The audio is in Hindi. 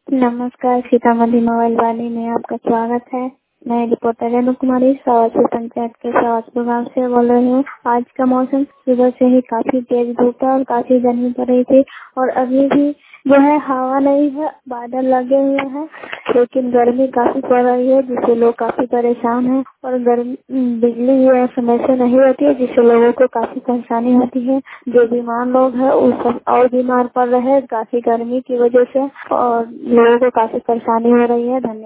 नमस्कार, सीतामढ़ी मोबाइल वाणी में आपका स्वागत है। मैं रिपोर्टर रेणु कुमारी सवासी पंचायत के सवासपुर गाँव से बोल रही हूँ। आज का मौसम सुबह से ही काफी तेज धूप है और काफी गर्मी पड़ रही थी और अभी भी जो है हवा नहीं है, बादल लगे हुए हैं, लेकिन गर्मी काफी पड़ रही है जिससे लोग काफी परेशान हैं और बिजली समय से नहीं होती है जिससे लोगों को काफी परेशानी होती है। जो बीमार लोग हैं वो सब और बीमार पड़ रहे हैं काफी गर्मी की वजह से और लोगों को काफी परेशानी हो रही है। धन्यवाद।